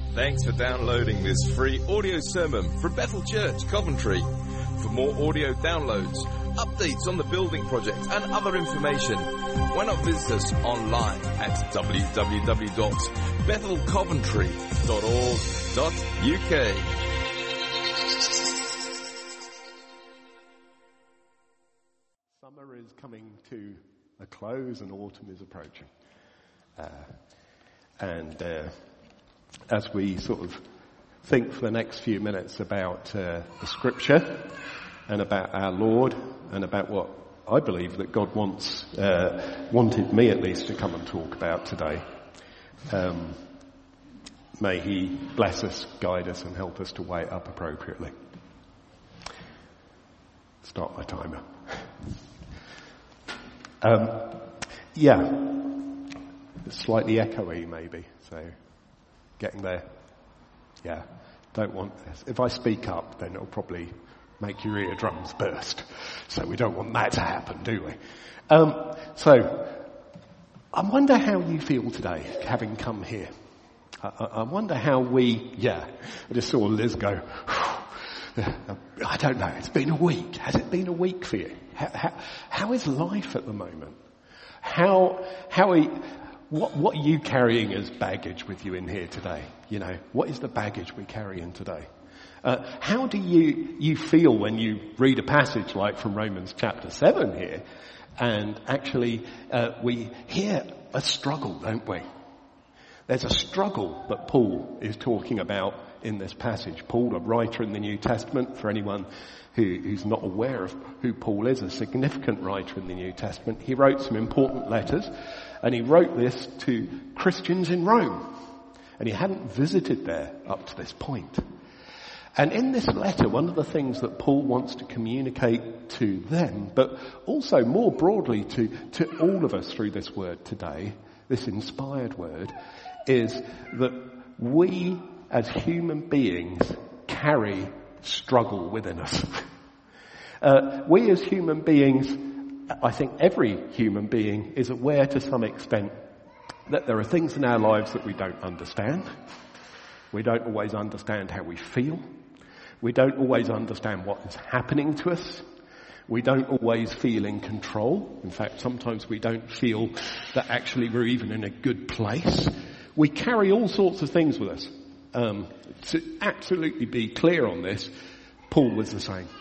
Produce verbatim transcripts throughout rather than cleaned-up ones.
Thanks for downloading this free audio sermon from Bethel Church, Coventry. For more audio downloads, updates on the building project and other information, why not visit us online at w w w dot bethel coventry dot org dot u k. Summer is coming to a close and autumn is approaching. Uh, and uh, as we sort of think for the next few minutes about uh, the scripture and about our Lord and about what I believe that God wants, uh, wanted me at least to come and talk about today, um, may He bless us, guide us and help us to weigh it up appropriately. Start my timer. Um, yeah, it's slightly echoey maybe, so getting there. Yeah, don't want this. If I speak up, then it'll probably make your eardrums burst. So we don't want that to happen, do we? Um, so, I wonder how you feel today, having come here. I, I wonder how we, yeah, I just saw Liz go, I don't know, it's been a week. Has it been a week for you? How, how, how is life at the moment? How, how are you, what, what are you carrying as baggage with you in here today? You know, what is the baggage we carry in today? Uh, how do you, you feel when you read a passage like from Romans chapter seven here, and actually uh, we hear a struggle, don't we? There's a struggle that Paul is talking about in this passage. Paul, a writer in the New Testament, for anyone who, who's not aware of who Paul is, a significant writer in the New Testament. He wrote some important letters, and he wrote this to Christians in Rome. And he hadn't visited there up to this point. And in this letter, one of the things that Paul wants to communicate to them, but also more broadly to, to all of us through this word today, this inspired word, is that we as human beings carry struggle within us. uh, we as human beings, I think every human being is aware to some extent that there are things in our lives that we don't understand. We don't always understand how we feel. We don't always understand what is happening to us. We don't always feel in control. In fact, sometimes we don't feel that actually we're even in a good place. We carry all sorts of things with us. Um, to absolutely be clear on this, Paul was the same.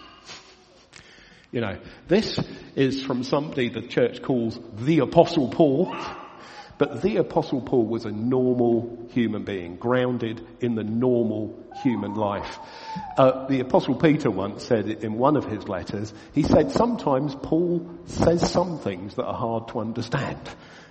You know, this is from somebody the church calls the Apostle Paul. But the Apostle Paul was a normal human being, grounded in the normal human life. Uh, the Apostle Peter once said in one of his letters, he said sometimes Paul says some things that are hard to understand.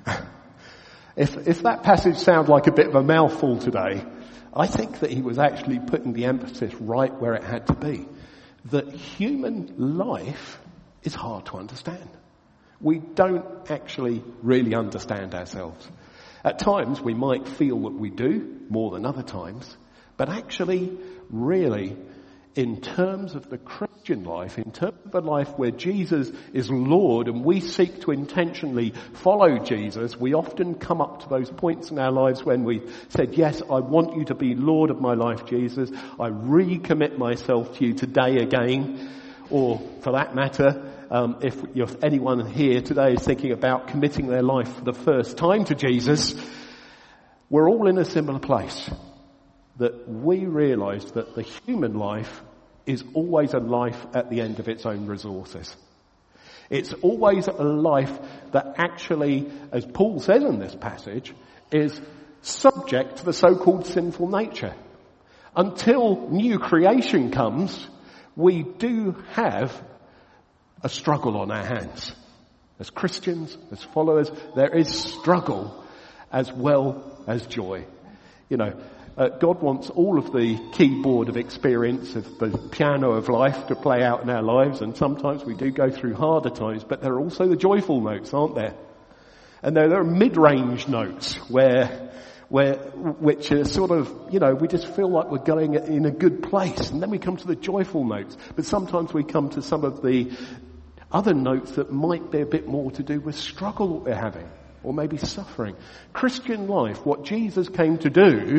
if, if that passage sounds like a bit of a mouthful today, I think that he was actually putting the emphasis right where it had to be. That human life is hard to understand. We don't actually really understand ourselves. At times we might feel that we do, more than other times, but actually, really, in terms of the Christian life, in terms of a life where Jesus is Lord and we seek to intentionally follow Jesus, we often come up to those points in our lives when we said, yes, I want you to be Lord of my life, Jesus. I recommit myself to you today again. Or, for that matter, Um, if, if anyone here today is thinking about committing their life for the first time to Jesus, we're all in a similar place. That we realise that the human life is always a life at the end of its own resources. It's always a life that actually, as Paul says in this passage, is subject to the so-called sinful nature. Until new creation comes, we do have a struggle on our hands. As Christians, as followers, there is struggle as well as joy. You know, uh, God wants all of the keyboard of experience, of the piano of life to play out in our lives, and sometimes we do go through harder times, but there are also the joyful notes, aren't there? And there, there are mid-range notes where, where, which are sort of, you know, we just feel like we're going in a good place, and then we come to the joyful notes, but sometimes we come to some of the other notes that might be a bit more to do with struggle that we're having, or maybe suffering. Christian life, what Jesus came to do,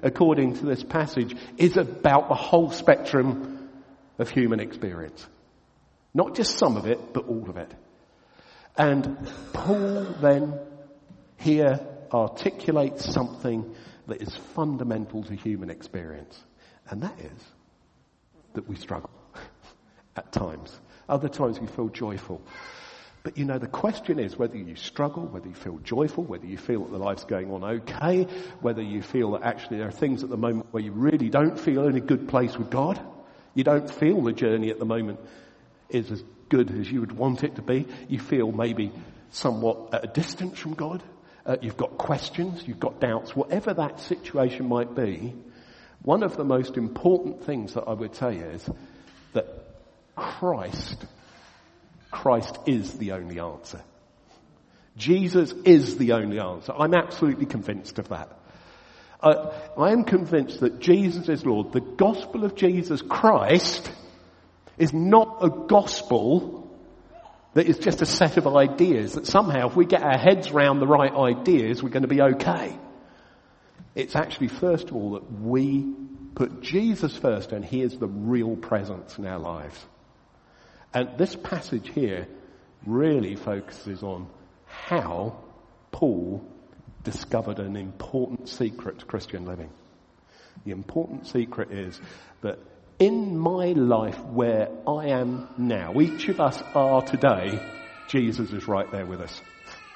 according to this passage, is about the whole spectrum of human experience. Not just some of it, but all of it. And Paul then here articulates something that is fundamental to human experience. And that is that we struggle at times. Other times we feel joyful. But you know, the question is whether you struggle, whether you feel joyful, whether you feel that the life's going on okay, whether you feel that actually there are things at the moment where you really don't feel in a good place with God. You don't feel the journey at the moment is as good as you would want it to be. You feel maybe somewhat at a distance from God. Uh, you've got questions, you've got doubts, whatever that situation might be. One of the most important things that I would say is that Christ Christ is the only answer. Jesus is the only answer. I'm absolutely convinced of that. Uh, I am convinced that Jesus is Lord. The gospel of Jesus Christ is not a gospel that is just a set of ideas that somehow if we get our heads around the right ideas, we're going to be okay. It's actually, first of all, that we put Jesus first and he is the real presence in our lives. And this passage here really focuses on how Paul discovered an important secret to Christian living. The important secret is that in my life where I am now, each of us are today, Jesus is right there with us.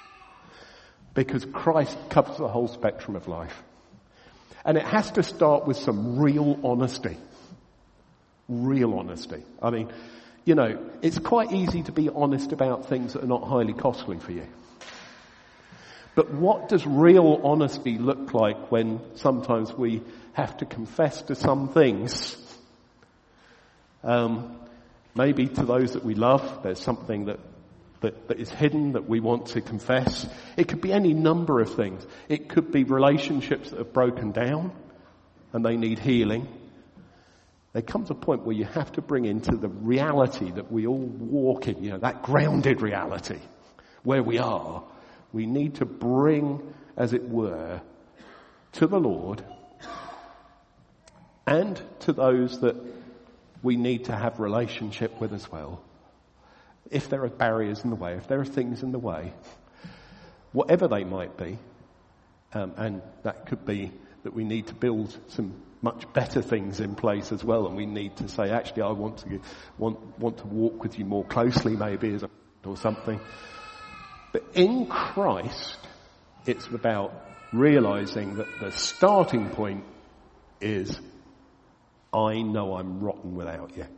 Because Christ covers the whole spectrum of life. And it has to start with some real honesty. Real honesty. I mean, you know, it's quite easy to be honest about things that are not highly costly for you. But what does real honesty look like when sometimes we have to confess to some things? Um, maybe to those that we love, there's something that, that, that is hidden that we want to confess. It could be any number of things. It could be relationships that have broken down and they need healing. There comes a point where you have to bring into the reality that we all walk in, you know, that grounded reality where we are. We need to bring, as it were, to the Lord and to those that we need to have relationship with as well. If there are barriers in the way, if there are things in the way, whatever they might be, um, and that could be that we need to build some much better things in place as well, and we need to say, actually, I want to want want to walk with you more closely, maybe, as a, or something. But in Christ, it's about realizing that the starting point is, I know I'm rotten without you.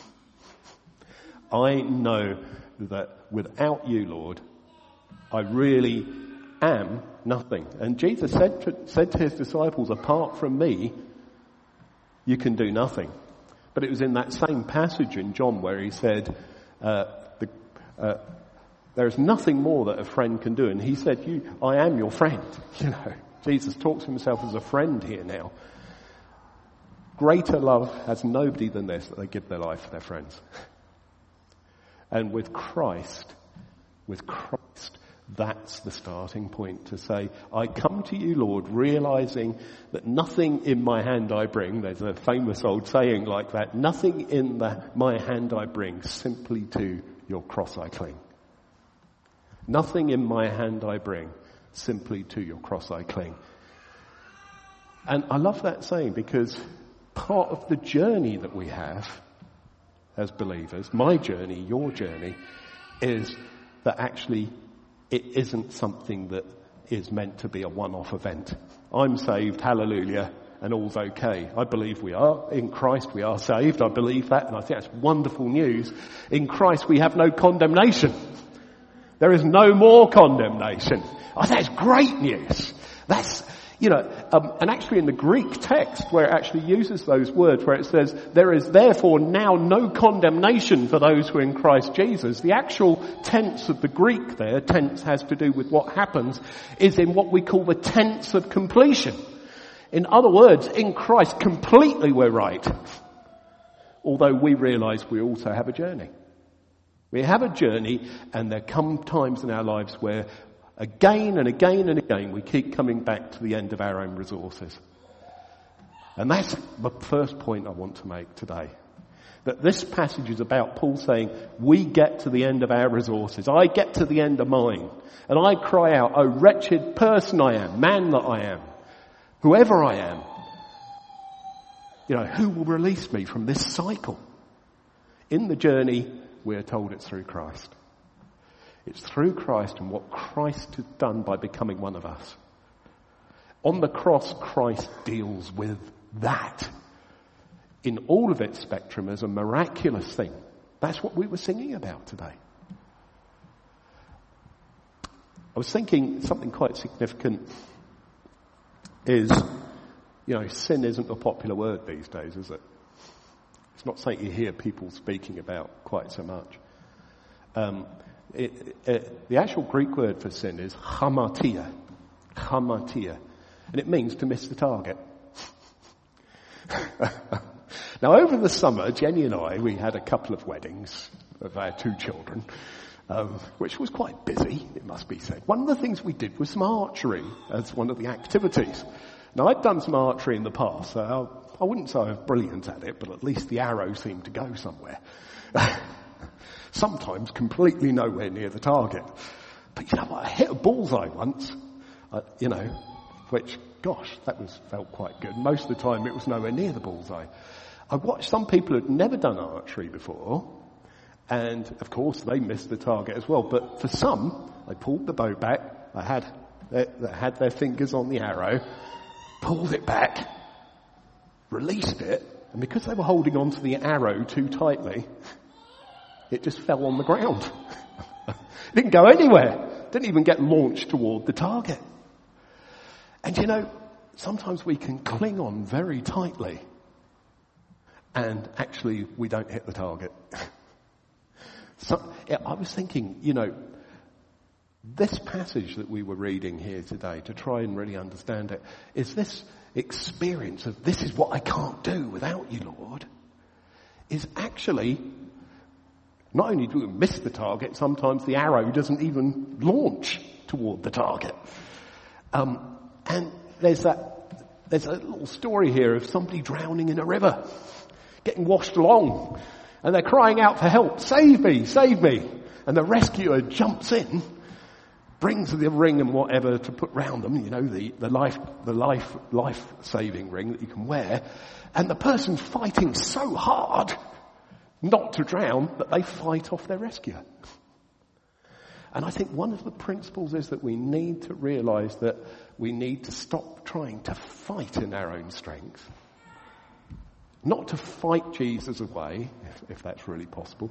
I know that without you, Lord, I really am nothing. And Jesus said to, said to his disciples, apart from me, you can do nothing. But it was in that same passage in John where he said, uh, the, uh, there is nothing more that a friend can do. And he said, "You, I am your friend." You know, Jesus talks to himself as a friend here now. Greater love has nobody than this, that they give their life for their friends. And with Christ, with Christ, that's the starting point to say, I come to you, Lord, realizing that nothing in my hand I bring, there's a famous old saying like that, nothing in the, my hand I bring, simply to your cross I cling. Nothing in my hand I bring, simply to your cross I cling. And I love that saying because part of the journey that we have as believers, my journey, your journey, is that actually it isn't something that is meant to be a one-off event. I'm saved, hallelujah, and all's okay. I believe we are. In Christ we are saved. I believe that, and I think that's wonderful news. In Christ we have no condemnation. There is no more condemnation. I think that's great news. That's, you know, um, and actually in the Greek text where it actually uses those words, where it says, there is therefore now no condemnation for those who are in Christ Jesus. The actual tense of the Greek there, tense has to do with what happens, is in what we call the tense of completion. In other words, in Christ completely we're right. Although we realize we also have a journey. We have a journey, and there come times in our lives where again and again and again we keep coming back to the end of our own resources. And that's the first point I want to make today. That this passage is about Paul saying, we get to the end of our resources. I get to the end of mine. And I cry out, oh wretched person I am, man that I am, whoever I am. You know, who will release me from this cycle? In the journey, we're told it's through Christ. It's through Christ and what Christ has done by becoming one of us. On the cross, Christ deals with that in all of its spectrum as a miraculous thing. That's what we were singing about today. I was thinking something quite significant is, you know, sin isn't a popular word these days, is it? It's not something you hear people speaking about quite so much. Um, it, it, the actual Greek word for sin is hamartia. Hamartia. And it means to miss the target. Now, over the summer, Jenny and I, we had a couple of weddings of our two children, um, which was quite busy, it must be said. One of the things we did was some archery as one of the activities. Now, I'd done some archery in the past, so I, I wouldn't say I was brilliant at it, but at least the arrow seemed to go somewhere. Sometimes completely nowhere near the target. But you know what, I hit a bullseye once, uh, you know, which, gosh, that was felt quite good. Most of the time it was nowhere near the bullseye. I watched some people who'd never done archery before, and of course they missed the target as well. But for some, I pulled the bow back, I had, they, they had their fingers on the arrow, pulled it back, released it, and because they were holding on to the arrow too tightly, it just fell on the ground. It didn't go anywhere. Didn't even get launched toward the target. And you know, sometimes we can cling on very tightly and actually we don't hit the target. So yeah, I was thinking, you know, this passage that we were reading here today, to try and really understand it, is this experience of this is what I can't do without you, Lord, is actually not only do we miss the target, sometimes the arrow doesn't even launch toward the target. Um, and there's that, there's a little story here of somebody drowning in a river, getting washed along, and they're crying out for help, save me, save me. And the rescuer jumps in, brings the ring and whatever to put round them, you know, the, the life, the life, life-saving ring that you can wear. And the person's fighting so hard not to drown that they fight off their rescuer. And I think one of the principles is that we need to realize that we need to stop trying to fight in our own strength. Not to fight Jesus away, if, if that's really possible.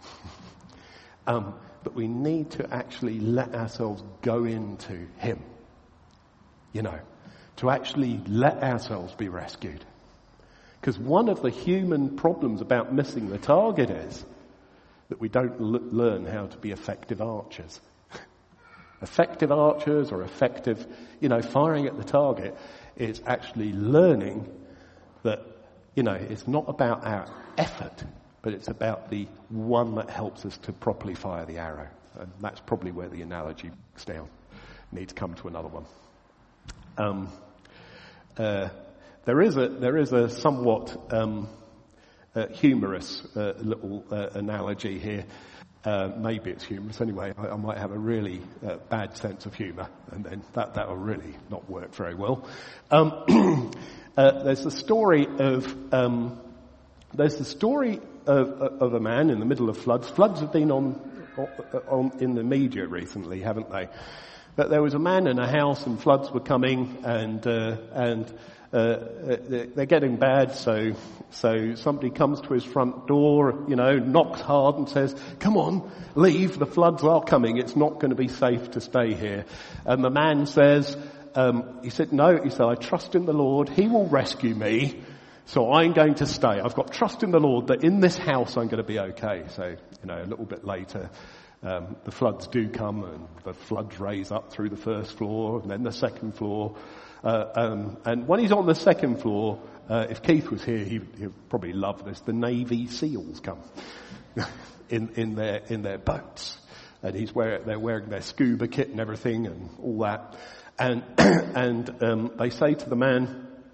um, but we need to actually let ourselves go into Him. You know, to actually let ourselves be rescued. Because one of the human problems about missing the target is that we don't l- learn how to be effective archers. Effective archers or effective, you know, firing at the target is actually learning that, you know, it's not about our effort, but it's about the one that helps us to properly fire the arrow. And that's probably where the analogy breaks down. Need to come to another one. Um, uh, there is a there is a somewhat um, uh, humorous uh, little uh, analogy here. Uh, maybe it's humorous anyway. I, I might have a really uh, bad sense of humour, and then that that will really not work very well. Um, uh, there's the story of um, there's the story of, of a man in the middle of floods. Floods have been on, on in the media recently, haven't they? But there was a man in a house, and floods were coming, and uh, and. Uh, they're getting bad, so so somebody comes to his front door, you know, knocks hard and says, come on, leave, the floods are coming, it's not going to be safe to stay here. And the man says, um, he said, no, he said, I trust in the Lord, He will rescue me, so I'm going to stay. I've got trust in the Lord that in this house I'm going to be okay. So, you know, a little bit later, um, the floods do come, and the floods raise up through the first floor, and then the second floor. Uh, um, and when he's on the second floor, uh, if Keith was here, he, he'd probably love this. The Navy SEALs come in, in their in their boats, and he's wearing they're wearing their scuba kit and everything and all that. And and um, they say to the man,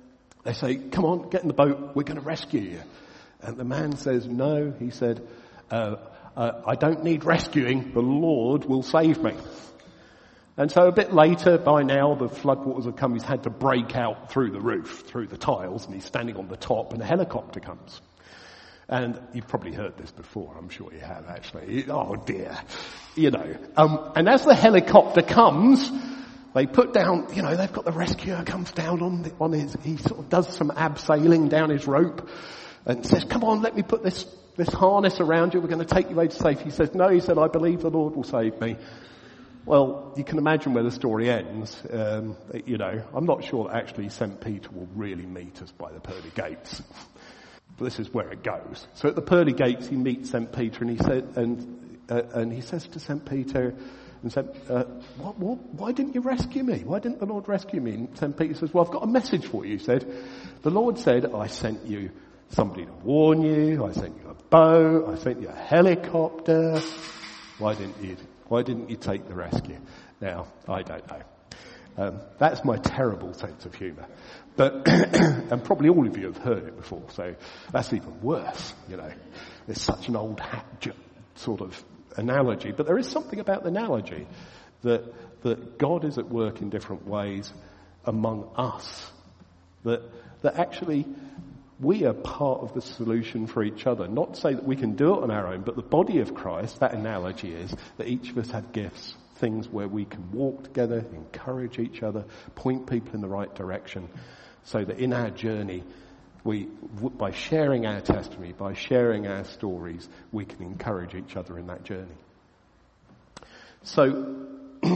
They say, come on, get in the boat, we're going to rescue you. And the man says, no, he said, uh, uh, I don't need rescuing, the Lord will save me. And so a bit later, by now, the floodwaters have come, he's had to break out through the roof, through the tiles, and he's standing on the top, and a helicopter comes. And you've probably heard this before, I'm sure you have actually. Oh dear. You know, um, and as the helicopter comes, they put down, you know, they've got the rescuer comes down on the, on his, he sort of does some abseiling down his rope and says, come on, let me put this, this harness around you, we're going to take you away to safety. He says, no, he said, I believe the Lord will save me. Well, you can imagine where the story ends. Um, you know, I'm not sure that actually Saint Peter will really meet us by the pearly gates. But this is where it goes. So at the pearly gates, he meets Saint Peter, and he said, and uh, and he says to Saint Peter, and said, uh, what, what, why didn't you rescue me? Why didn't the Lord rescue me? And Saint Peter says, well, I've got a message for you. He said, the Lord said, I sent you somebody to warn you. I sent you a boat. I sent you a helicopter. Why didn't you? Why didn't you take the rescue? Now, I don't know. Um, that's my terrible sense of humour. But, and probably all of you have heard it before, so that's even worse, you know. It's such an old hat sort of analogy. But there is something about the analogy that, that God is at work in different ways among us. That, that actually we are part of the solution for each other. Not to say that we can do it on our own, but the body of Christ, that analogy is that each of us have gifts, things where we can walk together, encourage each other, point people in the right direction, so that in our journey, we, by sharing our testimony, by sharing our stories, we can encourage each other in that journey. So,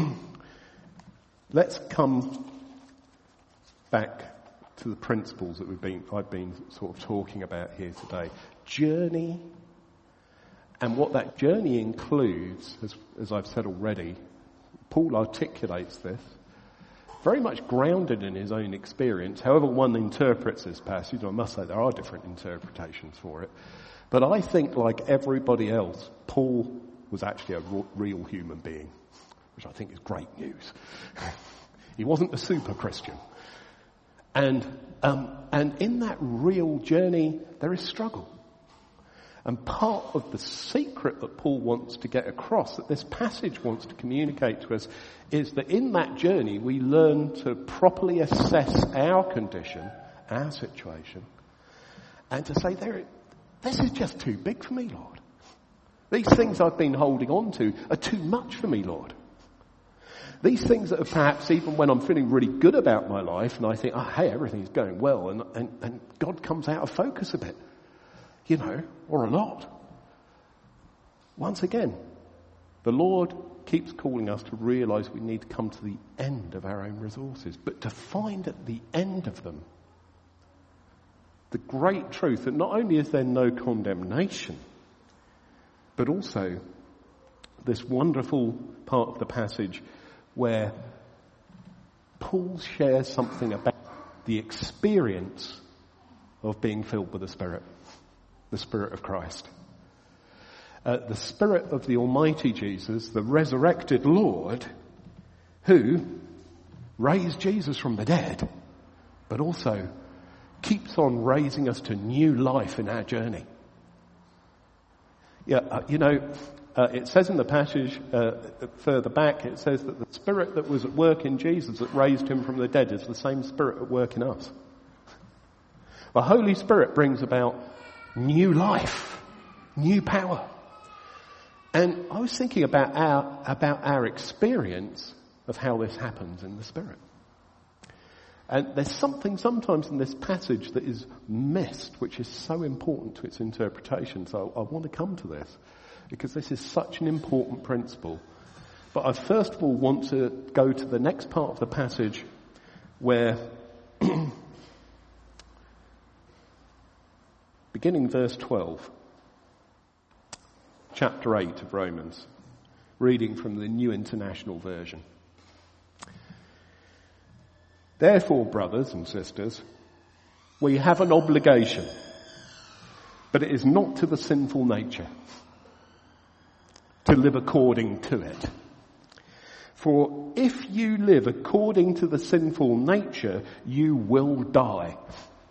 let's come back to the principles that we've been, I've been sort of talking about here today. Journey, and what that journey includes, as, as I've said already, Paul articulates this, very much grounded in his own experience. However one interprets this passage, I must say there are different interpretations for it, but I think like everybody else, Paul was actually a real human being, which I think is great news. He wasn't a super Christian. And um, and in that real journey, there is struggle. And part of the secret that Paul wants to get across, that this passage wants to communicate to us, is that in that journey we learn to properly assess our condition, our situation, and to say, there, this is just too big for me, Lord. These things I've been holding on to are too much for me, Lord. These things that are perhaps even when I'm feeling really good about my life and I think, oh, hey, everything's going well, and, and, and God comes out of focus a bit, you know, or a lot. Once again, the Lord keeps calling us to realize we need to come to the end of our own resources, but to find at the end of them the great truth that not only is there no condemnation, but also this wonderful part of the passage where Paul shares something about the experience of being filled with the Spirit, the Spirit of Christ. Uh, the Spirit of the Almighty Jesus, the resurrected Lord, who raised Jesus from the dead, but also keeps on raising us to new life in our journey. Yeah, uh, you know, Uh, it says in the passage uh, further back, it says that the Spirit that was at work in Jesus that raised him from the dead is the same Spirit at work in us. The Holy Spirit brings about new life, new power. And I was thinking about our, about our experience of how this happens in the Spirit. And there's something sometimes in this passage that is missed, which is so important to its interpretation. So I want to come to this, because this is such an important principle. But I first of all want to go to the next part of the passage where, beginning verse twelve, chapter eight of Romans, reading from the New International Version. Therefore, brothers and sisters, we have an obligation, but it is not to the sinful nature to live according to it. For if you live according to the sinful nature, you will die.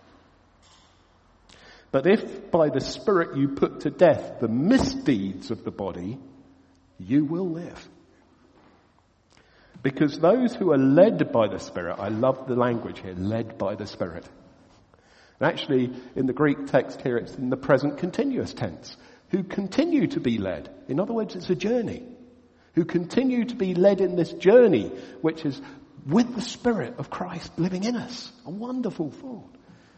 But if by the Spirit you put to death the misdeeds of the body, you will live. Because those who are led by the Spirit, I love the language here, led by the Spirit. And actually, in the Greek text here, it's in the present continuous tense. Who continue to be led. In other words, it's a journey. Who continue to be led in this journey, which is with the Spirit of Christ living in us. A wonderful thought.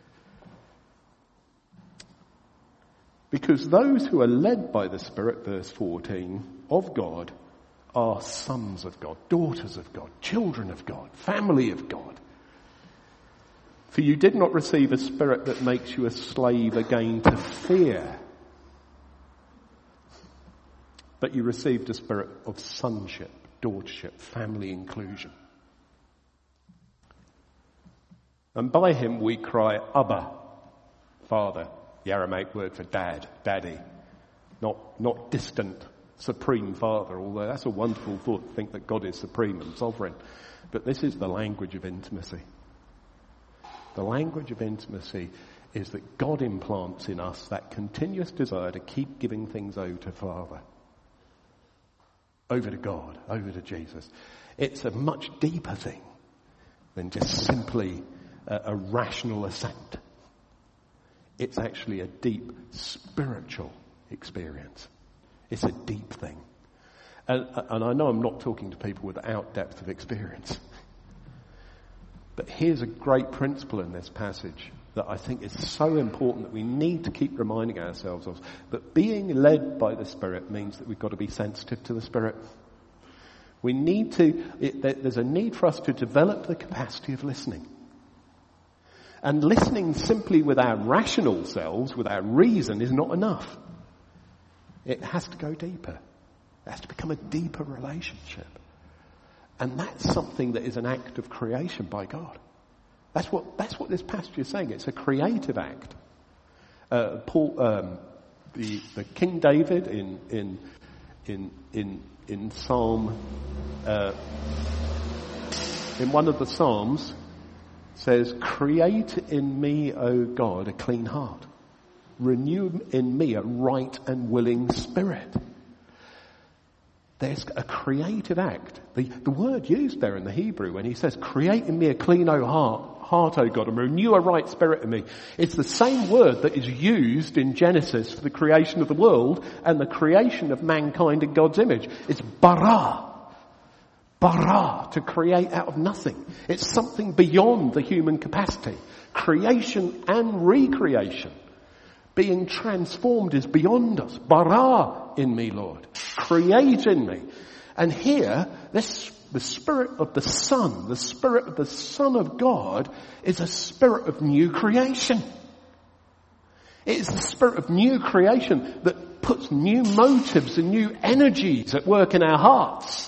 Because those who are led by the Spirit, verse fourteen, of God, are sons of God, daughters of God, children of God, family of God. For you did not receive a spirit that makes you a slave again to fear, but you received a spirit of sonship, daughtership, family inclusion. And by him we cry, Abba, Father. The Aramaic word for dad, daddy. Not, not distant, supreme Father, although that's a wonderful thought to think that God is supreme and sovereign. But this is the language of intimacy. The language of intimacy is that God implants in us that continuous desire to keep giving things over to Father. Over to God, over to Jesus. It's a much deeper thing than just simply a, a rational assent. It's actually a deep spiritual experience. It's a deep thing. And, and I know I'm not talking to people without depth of experience. But here's a great principle in this passage that I think is so important that we need to keep reminding ourselves of. That being led by the Spirit means that we've got to be sensitive to the Spirit. We need to, it, there's a need for us to develop the capacity of listening. And listening simply with our rational selves, with our reason, is not enough. It has to go deeper. It has to become a deeper relationship. And that's something that is an act of creation by God. That's what, that's what this passage is saying. It's a creative act. Uh, Paul, um, the, the King David in, in, in, in, in Psalm, uh, in one of the Psalms, says, create in me, O God, a clean heart. Renew in me a right and willing spirit. There's a creative act. The, the word used there in the Hebrew when he says, create in me a clean O heart, heart, O God, and renew a right spirit in me. It's the same word that is used in Genesis for the creation of the world and the creation of mankind in God's image. It's bara. Bara, to create out of nothing. It's something beyond the human capacity. Creation and recreation. Being transformed is beyond us. Bara in me, Lord. Create in me. And here, this, the Spirit of the Son, the Spirit of the Son of God, is a spirit of new creation. It is the spirit of new creation that puts new motives and new energies at work in our hearts.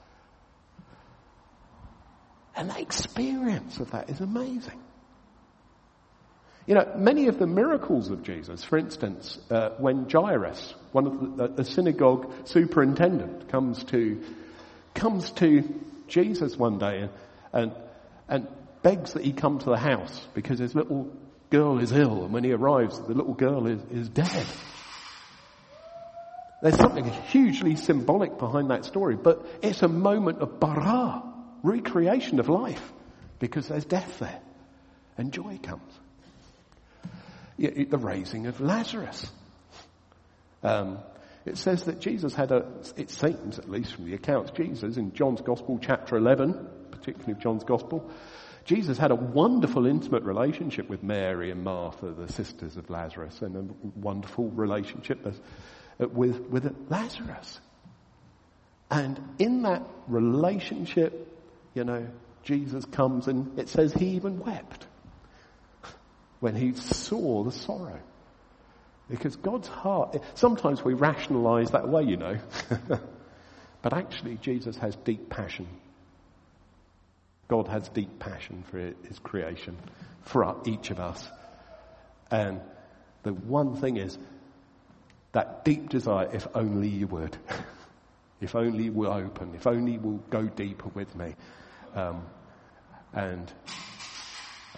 And the experience of that is amazing. You know, many of the miracles of Jesus, for instance, uh, when Jairus, one of the, the synagogue superintendent, comes to comes to Jesus one day and, and and begs that he come to the house because his little girl is ill, and when he arrives, the little girl is, is dead. There's something hugely symbolic behind that story, but it's a moment of bara, recreation of life, because there's death there, and joy comes. The raising of Lazarus. Um, it says that Jesus had a, it seems, at least from the accounts, Jesus in John's Gospel, chapter eleven, particularly of John's Gospel, Jesus had a wonderful intimate relationship with Mary and Martha, the sisters of Lazarus, and a wonderful relationship with, with Lazarus. And in that relationship, you know, Jesus comes and it says he even wept when he saw the sorrow. Because God's heart, sometimes we rationalize that away, you know. But actually Jesus has deep passion. God has deep passion for his creation, for each of us. And the one thing is, that deep desire, if only you would. If only you will open, if only you will go deeper with me. Um, and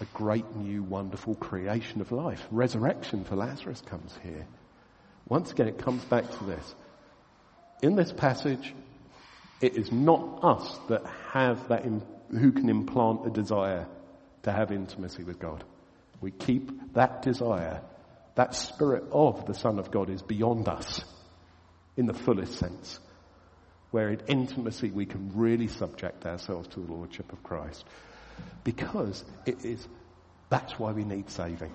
a great new wonderful creation of life. Resurrection for Lazarus comes here. Once again, it comes back to this. In this passage, it is not us that have that, in, who can implant a desire to have intimacy with God. We keep that desire, that spirit of the Son of God is beyond us in the fullest sense, where in intimacy we can really subject ourselves to the Lordship of Christ. Because it is, that's why we need saving.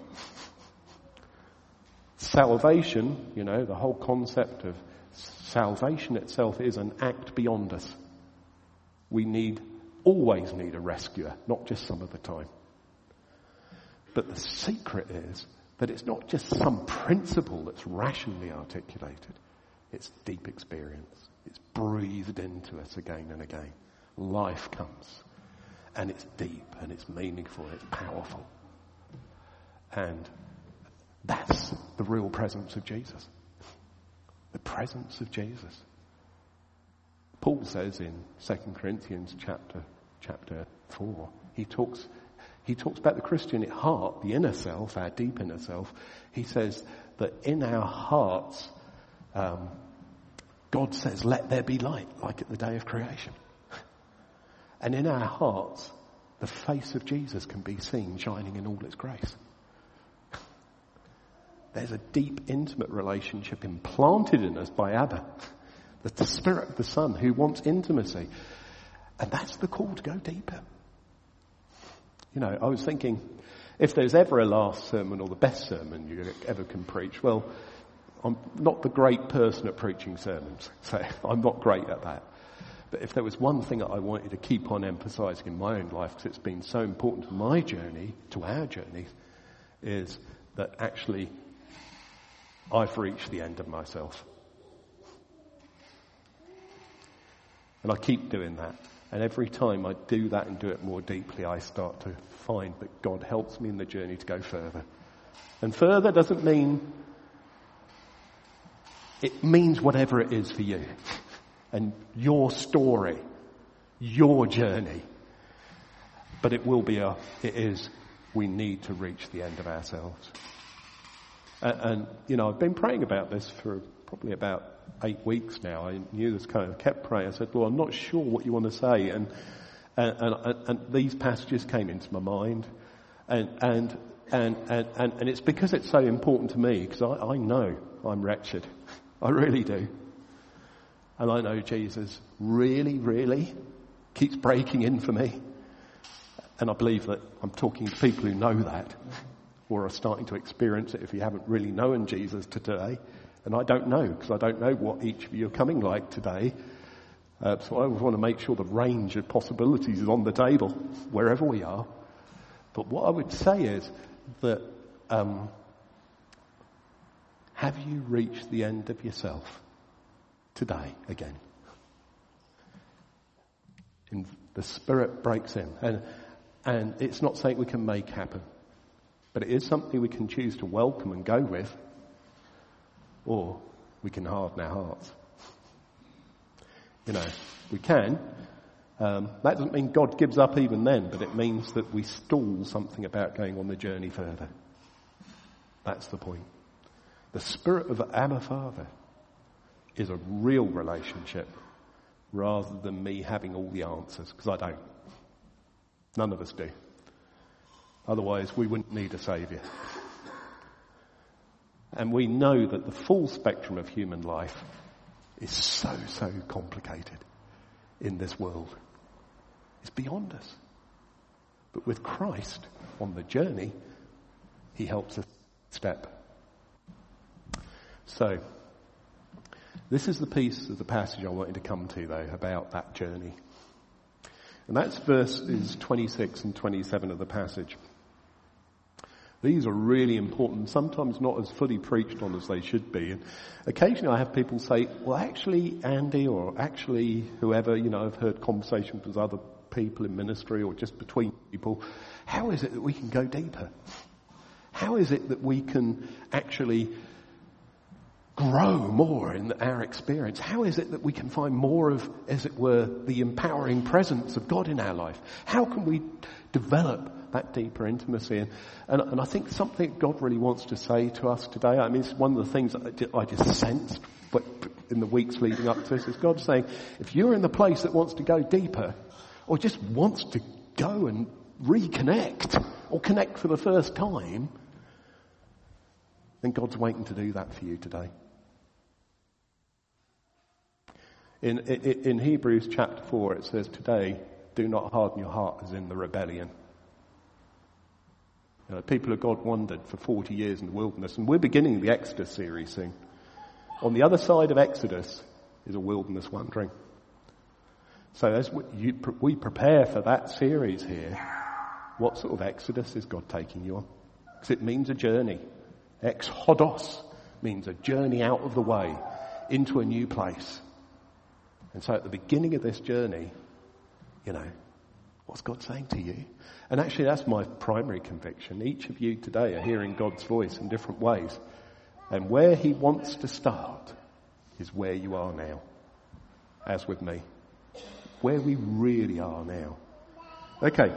Salvation, you know, the whole concept of salvation itself is an act beyond us. We need, always need a rescuer, not just some of the time. But the secret is that it's not just some principle that's rationally articulated. It's deep experience. It's breathed into us again and again. Life comes. And it's deep and it's meaningful and it's powerful. And that's the real presence of Jesus. The presence of Jesus. Paul says in Second Corinthians chapter chapter four, he talks he talks about the Christian at heart, the inner self, our deep inner self. He says that in our hearts, um, God says, "Let there be light," like at the day of creation. And in our hearts, the face of Jesus can be seen shining in all its grace. There's a deep, intimate relationship implanted in us by Abba, the Spirit of the Son who wants intimacy. And that's the call to go deeper. You know, I was thinking, if there's ever a last sermon or the best sermon you ever can preach, well, I'm not the great person at preaching sermons, so I'm not great at that. But if there was one thing that I wanted to keep on emphasising in my own life, because it's been so important to my journey, to our journey, is that actually I've reached the end of myself. And I keep doing that. And every time I do that and do it more deeply, I start to find that God helps me in the journey to go further. And further doesn't mean, it means whatever it is for you. And your story, your journey. But it will be a, it is, we need to reach the end of ourselves. And, and, you know, I've been praying about this for probably about eight weeks now. I knew this kind of kept praying. I said, Lord, I'm not sure what you want to say. And, and, and, and these passages came into my mind. And, and, and, and, and, and it's because it's so important to me, because I, I know I'm wretched. I really do. And I know Jesus really, really keeps breaking in for me. And I believe that I'm talking to people who know that, or are starting to experience it if you haven't really known Jesus today. And I don't know, because I don't know what each of you are coming like today. Uh, so I always want to make sure the range of possibilities is on the table, wherever we are. But what I would say is that, um, have you reached the end of yourself today again? And the Spirit breaks in. And, and it's not something we can make happen. But it is something we can choose to welcome and go with, or we can harden our hearts. You know, we can. Um, that doesn't mean God gives up even then, but it means that we stall something about going on the journey further. That's the point. The Spirit of Abba Father is a real relationship rather than me having all the answers, because I don't. None of us do. Otherwise, we wouldn't need a saviour. And we know that the full spectrum of human life is so, so complicated in this world. It's beyond us. But with Christ on the journey, he helps us step. So, this is the piece of the passage I wanted to come to, though, about that journey. And that's verses twenty-six and twenty-seven of the passage. These are really important, sometimes not as fully preached on as they should be. And occasionally I have people say, well, actually, Andy, or actually whoever, you know, I've heard conversations with other people in ministry or just between people. How is it that we can go deeper? How is it that we can actually grow more in our experience? How is it that we can find more of, as it were, the empowering presence of God in our life? How can we develop that deeper intimacy? And, and, and I think something God really wants to say to us today, I mean, it's one of the things that I just sensed but in the weeks leading up to this, is God saying, if you're in the place that wants to go deeper, or just wants to go and reconnect, or connect for the first time, then God's waiting to do that for you today. In, in, in Hebrews chapter four, it says, today, do not harden your heart as in the rebellion. You know, the people of God wandered for forty years in the wilderness, and we're beginning the Exodus series soon. On the other side of Exodus is a wilderness wandering. So as we, you, we prepare for that series here, what sort of Exodus is God taking you on? Because it means a journey. Exodos means a journey out of the way into a new place. And so at the beginning of this journey, you know, what's God saying to you? And actually that's my primary conviction. Each of you today are hearing God's voice in different ways. And where he wants to start is where you are now. As with me. Where we really are now. Okay.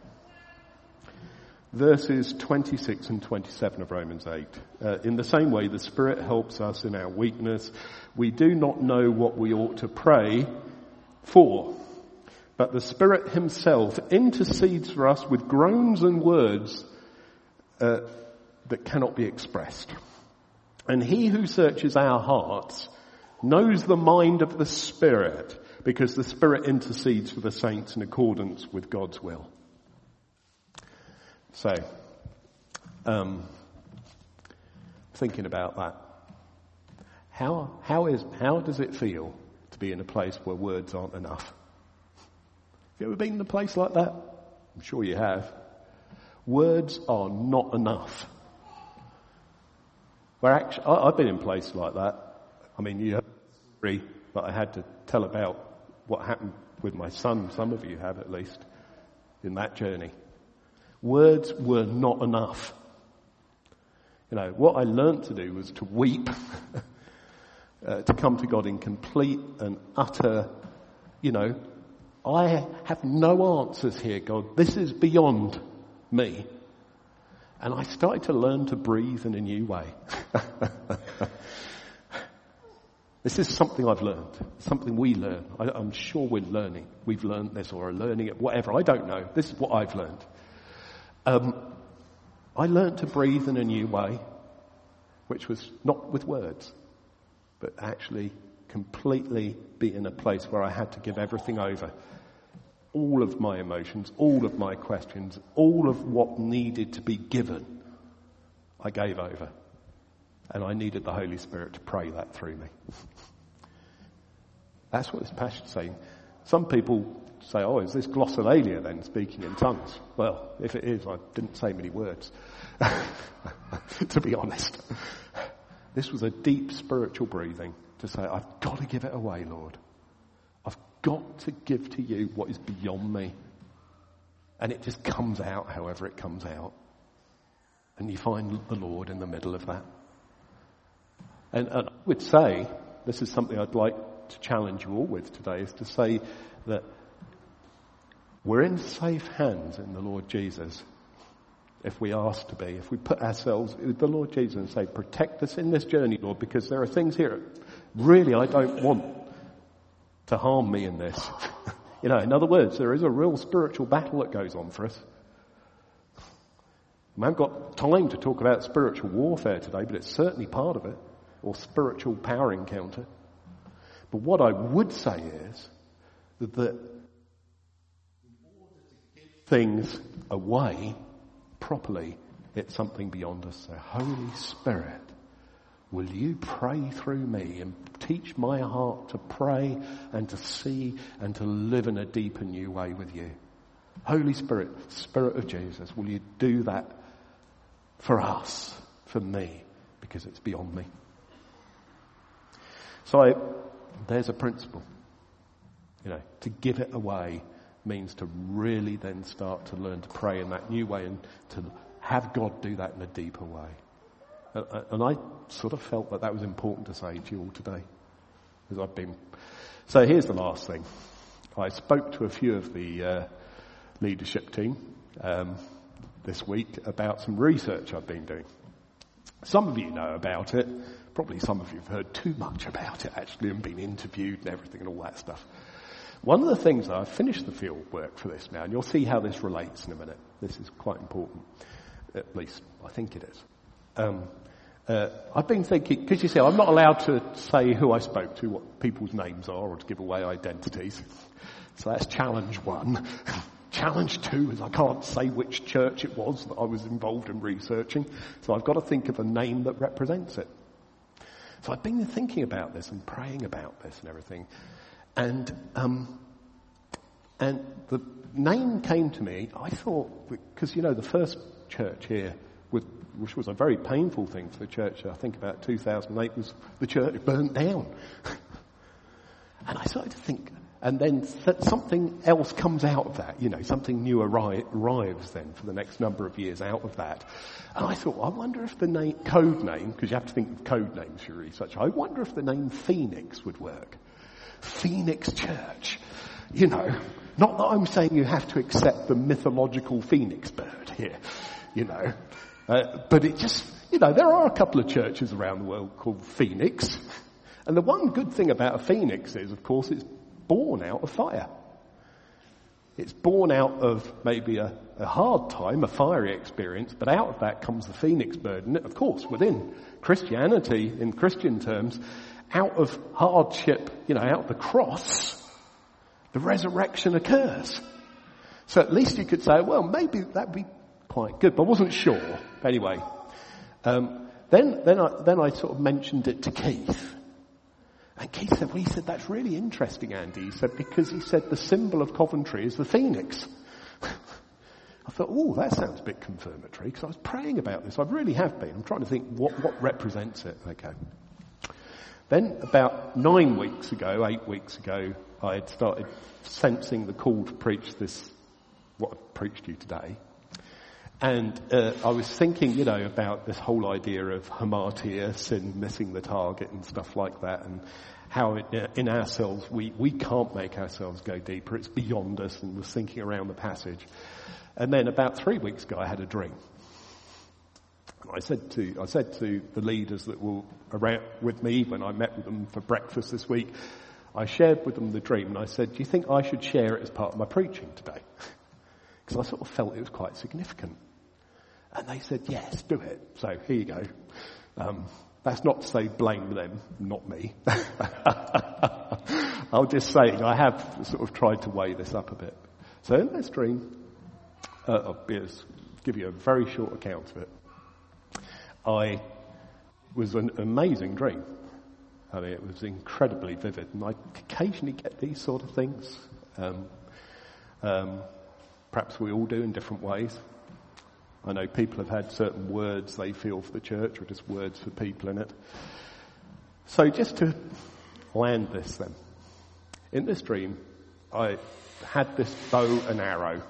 Verses twenty-six and twenty-seven of Romans eight. Uh, in the same way, the Spirit helps us in our weakness. We do not know what we ought to pray for, but the Spirit himself intercedes for us with groans and words uh, that cannot be expressed. And he who searches our hearts knows the mind of the Spirit, because the Spirit intercedes for the saints in accordance with God's will. So, um, thinking about that, how how is how does it feel to be in a place where words aren't enough? Have you ever been in a place like that? I'm sure you have. Words are not enough. Where actually, I, I've been in places like that. I mean, you have a story that I had to tell about what happened with my son. Some of you have, at least, in that journey. Words were not enough. You know, what I learned to do was to weep, uh, to come to God in complete and utter, you know, I have no answers here, God. This is beyond me. And I started to learn to breathe in a new way. This is something I've learned, something we learn. I, I'm sure we're learning. We've learned this or are learning it, whatever. I don't know. This is what I've learned. Um, I learned to breathe in a new way, which was not with words, but actually completely be in a place where I had to give everything over. All of my emotions, all of my questions, all of what needed to be given, I gave over. And I needed the Holy Spirit to pray that through me. That's what this passage is saying. Some people say, oh, is this glossolalia then, speaking in tongues? Well, if it is, I didn't say many words, to be honest. This was a deep spiritual breathing to say, I've got to give it away, Lord. I've got to give to you what is beyond me. And it just comes out however it comes out. And you find the Lord in the middle of that. And, and I would say, this is something I'd like to challenge you all with today, is to say that we're in safe hands in the Lord Jesus if we ask to be, if we put ourselves with the Lord Jesus and say, protect us in this journey, Lord, because there are things here, really I don't want to harm me in this. You know, in other words, there is a real spiritual battle that goes on for us. I haven't got time to talk about spiritual warfare today, but it's certainly part of it, or spiritual power encounter. But what I would say is that, that in order to give things away properly, it's something beyond us. So Holy Spirit, will you pray through me and teach my heart to pray and to see and to live in a deep and new way with you? Holy Spirit, Spirit of Jesus, will you do that for us, for me, because it's beyond me. So I, there's a principle. You know, to give it away means to really then start to learn to pray in that new way and to have God do that in a deeper way. And I sort of felt that that was important to say to you all today. As I've been. So here's the last thing. I spoke to a few of the uh, leadership team um, this week about some research I've been doing. Some of you know about it. Probably some of you have heard too much about it actually and been interviewed and everything and all that stuff. One of the things, I've finished the field work for this now, and you'll see how this relates in a minute. This is quite important. At least, I think it is. Um, uh, I've been thinking, because you see, I'm not allowed to say who I spoke to, what people's names are, or to give away identities. So that's challenge one. Challenge two is I can't say which church it was that I was involved in researching. So I've got to think of a name that represents it. So I've been thinking about this and praying about this and everything. And, um, and the name came to me, I thought, because, you know, the first church here, with, which was a very painful thing for the church, I think about two thousand eight, was the church burnt down. And I started to think, and then something else comes out of that, you know, something new arri- arrives then for the next number of years out of that. And I thought, I wonder if the name, code name, because you have to think of code names for research, I wonder if the name Phoenix would work. Phoenix Church. You know, not that I'm saying you have to accept the mythological phoenix bird here, you know, uh, but it just, you know, there are a couple of churches around the world called Phoenix. And the one good thing about a phoenix is, of course, it's born out of fire. It's born out of maybe a, a hard time, a fiery experience, but out of that comes the phoenix bird. And of course, within Christianity, in Christian terms, out of hardship, you know, out of the cross, the resurrection occurs. So at least you could say, well, maybe that'd be quite good, but I wasn't sure. Anyway, um, then then I then I sort of mentioned it to Keith. And Keith said, well, he said, that's really interesting, Andy. He said, because he said the symbol of Coventry is the phoenix. I thought, oh, that sounds a bit confirmatory, because I was praying about this. I really have been. I'm trying to think what, what represents it. Okay. Then about nine weeks ago, eight weeks ago, I had started sensing the call to preach this, what I've preached to you today. And uh, I was thinking, you know, about this whole idea of hamartia, sin, missing the target and stuff like that, and how it, uh, in ourselves, we, we can't make ourselves go deeper. It's beyond us, and was thinking around the passage. And then about three weeks ago, I had a dream. I said to I said to the leaders that were around with me when I met with them for breakfast this week, I shared with them the dream, and I said, do you think I should share it as part of my preaching today? Because I sort of felt it was quite significant. And they said, yes, do it. So here you go. Um, that's not to say blame them, not me. I'm just saying I have sort of tried to weigh this up a bit. So in this dream, uh, I'll give you a very short account of it. I was an amazing dream. I mean, it was incredibly vivid, and I occasionally get these sort of things. Um, um, perhaps we all do in different ways. I know people have had certain words they feel for the church, or just words for people in it. So just to land this then, in this dream, I had this bow and arrow.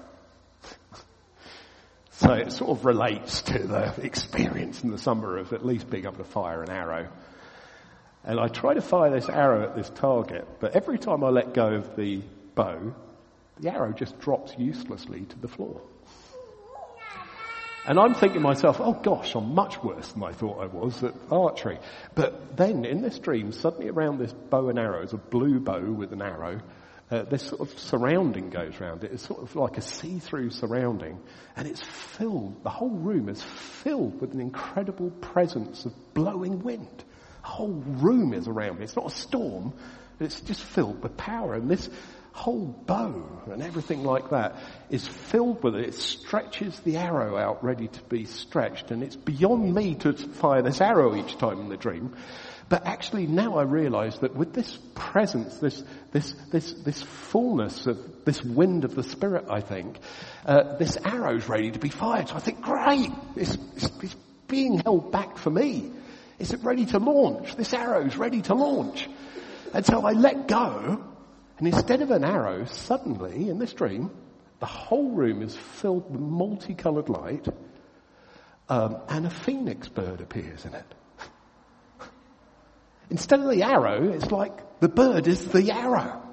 So it sort of relates to the experience in the summer of at least being able to fire an arrow. And I try to fire this arrow at this target, but every time I let go of the bow, the arrow just drops uselessly to the floor. And I'm thinking to myself, oh gosh, I'm much worse than I thought I was at archery. But then in this dream, suddenly around this bow and arrow, it's a blue bow with an arrow, uh, this sort of surrounding goes around it. It's sort of like a see-through surrounding, and it's filled, the whole room is filled with an incredible presence of blowing wind. The whole room is around me. It's not a storm, it's just filled with power. And this whole bow and everything like that is filled with it. It stretches the arrow out ready to be stretched, and it's beyond me to fire this arrow each time in the dream. But actually now I realise that with this presence, this this this this fullness of this wind of the Spirit, I think, uh, this arrow's ready to be fired. So I think, great, it's, it's, it's being held back for me. Is it ready to launch? This arrow's ready to launch. And so I let go, and instead of an arrow, suddenly, in this dream, the whole room is filled with multicoloured light. um, and a phoenix bird appears in it. Instead of the arrow, it's like the bird is the arrow.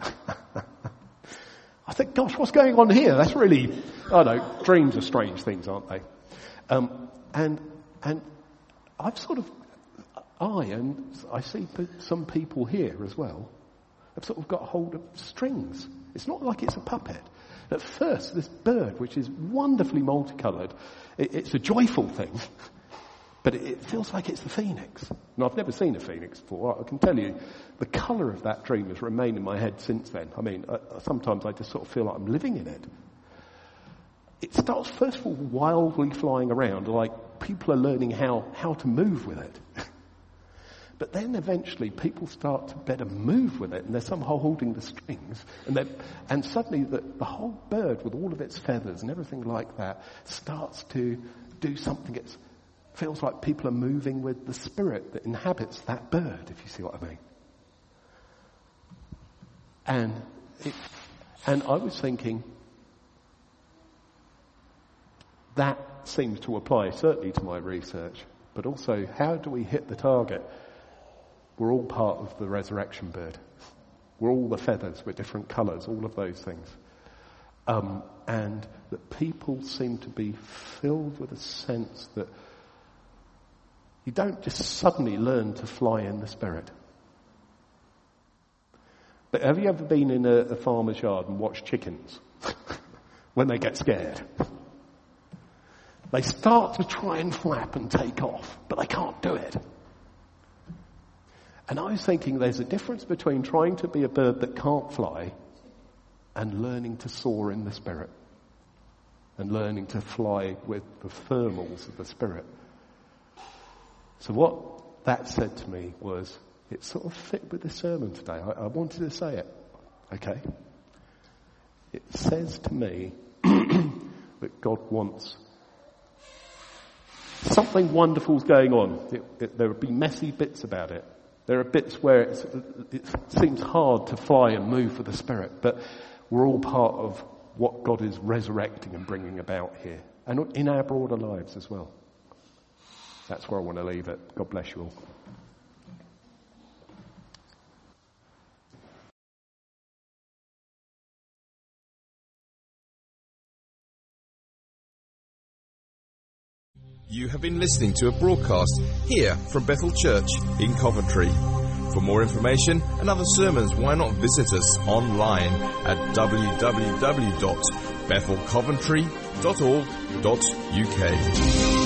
I think, gosh, what's going on here? That's really, I know, dreams are strange things, aren't they? Um, and and I've sort of, I and I see some people here as well, have sort of got hold of strings. It's not like it's a puppet. At first, this bird, which is wonderfully multicoloured, it, it's a joyful thing. But it feels like it's the phoenix. And I've never seen a phoenix before. I can tell you, the colour of that dream has remained in my head since then. I mean, I, sometimes I just sort of feel like I'm living in it. It starts, first of all, wildly flying around, like people are learning how, how to move with it. But then eventually people start to better move with it, and they're somehow holding the strings. And, and suddenly the, the whole bird, with all of its feathers and everything like that, starts to do something. It's feels like people are moving with the spirit that inhabits that bird, if you see what I mean. And it, and I was thinking, that seems to apply certainly to my research, but also how do we hit the target? We're all part of the resurrection bird. We're all the feathers with different colours, all of those things. Um, and that people seem to be filled with a sense that you don't just suddenly learn to fly in the spirit. But have you ever been in a, a farmer's yard and watched chickens when they get scared? They start to try and flap and take off, but they can't do it. And I was thinking there's a difference between trying to be a bird that can't fly and learning to soar in the spirit. And learning to fly with the thermals of the spirit. So what that said to me was, it sort of fit with the sermon today. I, I wanted to say it. Okay? It says to me that God wants something wonderful's going on. It, it, there will be messy bits about it. There are bits where it's, it seems hard to fly and move for the Spirit, but we're all part of what God is resurrecting and bringing about here, and in our broader lives as well. That's where I want to leave it. God bless you all. You have been listening to a broadcast here from Bethel Church in Coventry. For more information and other sermons, why not visit us online at w w w dot bethel coventry dot org dot u k.